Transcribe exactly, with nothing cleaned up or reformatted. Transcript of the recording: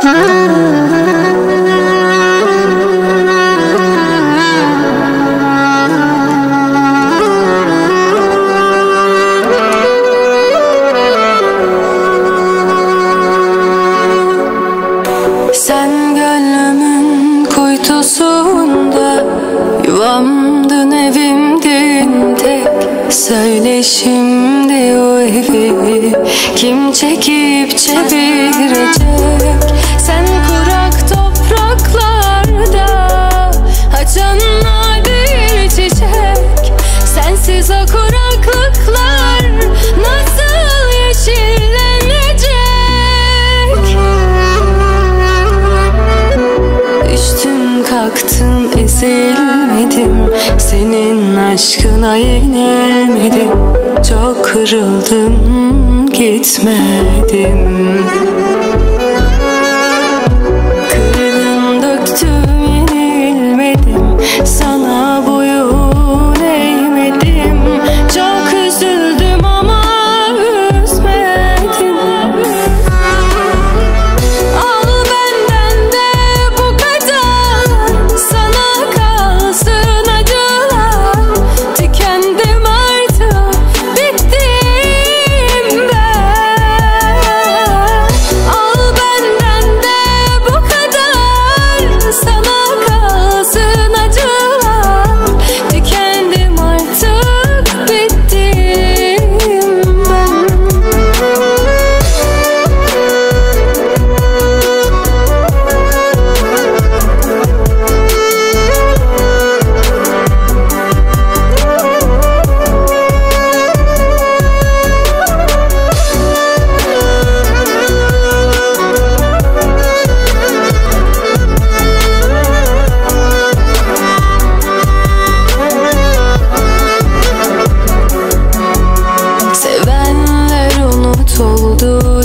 Sen gönlümün kuytusunda, yuvamdın, evimdin tek. Söyle şimdi o evi kim çekip çevirecek? Sen kurak topraklarda açan nadir çiçek. Sensiz o kuraklıklar nasıl yeşillenecek? Düştüm kalktım ezilmedim, senin aşkına yenemedim. Çok kırıldım gitmedim. Kırdım döktüm yenilmedim, sana boyun eğmedim. Çok üzüldüm ama üzmedim. Al benden de bu kadar, sana kalsın acılar. Tükendim artık, bittim ben. Al benden de bu kadar, sana kalsın acılar. Tükendim artık, bittim ben. Sevenler unutuldu,